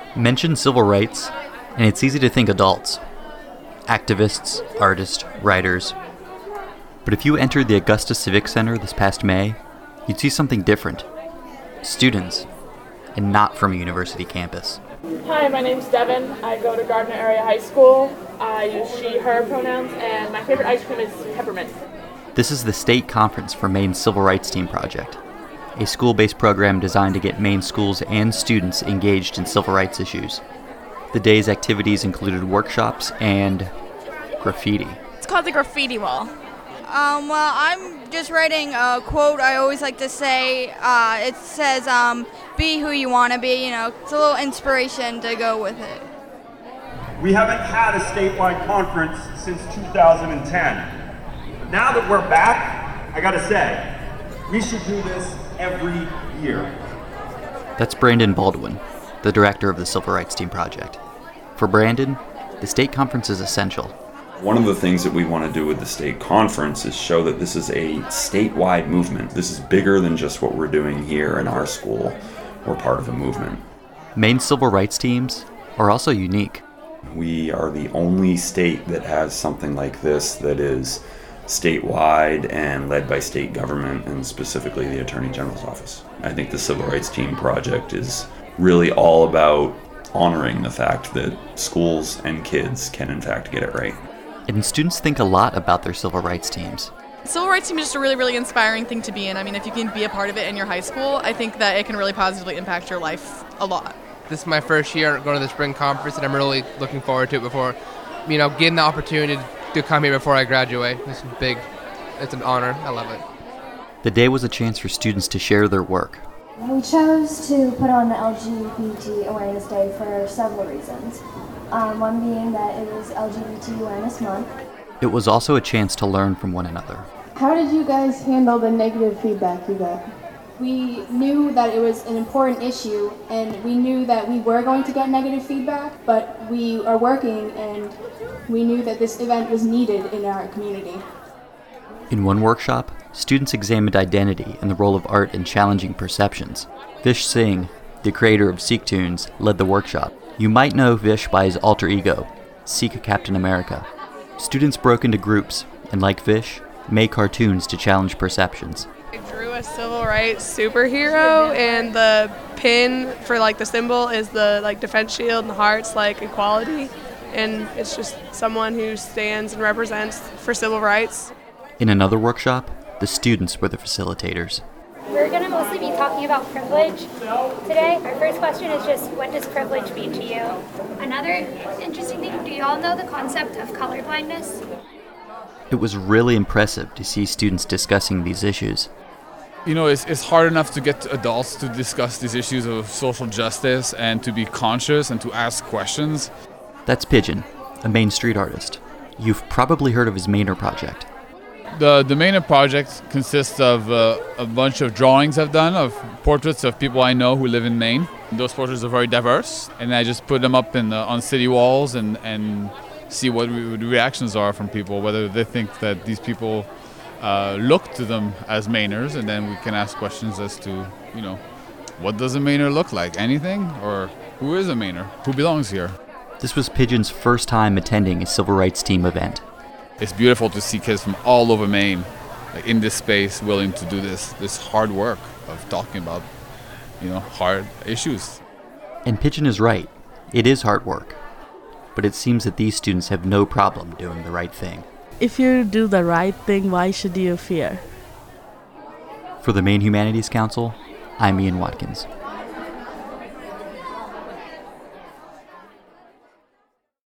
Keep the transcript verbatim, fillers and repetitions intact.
Mention civil rights, and it's easy to think adults. Activists, artists, writers. But if you entered the Augusta Civic Center this past May, you'd see something different. Students, and not from a university campus. Hi, my name's Devin. I go to Gardner Area High School. I use she, her pronouns, and my favorite ice cream is peppermint. This is the state conference for Maine's Civil Rights Team Project, a school-based program designed to get Maine schools and students engaged in civil rights issues. The day's activities included workshops and graffiti. It's called the graffiti wall. Um, well, I'm just writing a quote I always like to say. Uh, it says, um, be who you want to be, you know. It's a little inspiration to go with it. We haven't had a statewide conference since two thousand ten. But now that we're back, I gotta say, we should do this every year. That's Brandon Baldwin, the director of the Civil Rights Team Project. For Brandon, the state conference is essential. One of the things that we want to do with the state conference is show that this is a statewide movement. This is bigger than just what we're doing here in our school. We're part of a movement. Maine civil rights teams are also unique. We are the only state that has something like this that is statewide and led by state government, and specifically the Attorney General's office. I think the Civil Rights Team Project is really all about honoring the fact that schools and kids can in fact get it right. And students think a lot about their civil rights teams. Civil rights team is just a really, really inspiring thing to be in. I mean, if you can be a part of it in your high school, I think that it can really positively impact your life a lot. This is my first year going to the spring conference, and I'm really looking forward to it before, you know, getting the opportunity to come here before I graduate. It's big. It's an honor. I love it. The day was a chance for students to share their work. We chose to put on the L G B T Awareness Day for several reasons. Um, one being that it was L G B T Awareness Month. It was also a chance to learn from one another. How did you guys handle the negative feedback you got? We knew that it was an important issue, and we knew that we were going to get negative feedback, but we are working, and we knew that this event was needed in our community. In one workshop, students examined identity and the role of art in challenging perceptions. Vish Singh, the creator of Sikh Tunes, led the workshop. You might know Vish by his alter ego, Sikh Captain America. Students broke into groups, and like Vish, made cartoons to challenge perceptions. I drew a civil rights superhero, and the pin for like the symbol is the like defense shield, and the heart's like equality, and it's just someone who stands and represents for civil rights. In another workshop, the students were the facilitators. We're going to mostly be talking about privilege today. Our first question is just, what does privilege mean to you? Another interesting thing, do you all know the concept of colorblindness? It was really impressive to see students discussing these issues. You know, it's, it's hard enough to get adults to discuss these issues of social justice and to be conscious and to ask questions. That's Pigeon, a Main Street artist. You've probably heard of his Mainer project. The, the Mainer project consists of uh, a bunch of drawings I've done of portraits of people I know who live in Maine. Those portraits are very diverse, and I just put them up in the, on city walls and, and see what re- the reactions are from people, whether they think that these people uh, look to them as Mainers, and then we can ask questions as to, you know, what does a Mainer look like? Anything? Or who is a Mainer? Who belongs here? This was Pigeon's first time attending a civil rights team event. It's beautiful to see kids from all over Maine, like, in this space, willing to do this this hard work of talking about, you know, hard issues. And Pigeon is right. It is hard work. But it seems that these students have no problem doing the right thing. If you do the right thing, why should you fear? For the Maine Humanities Council, I'm Ian Watkins.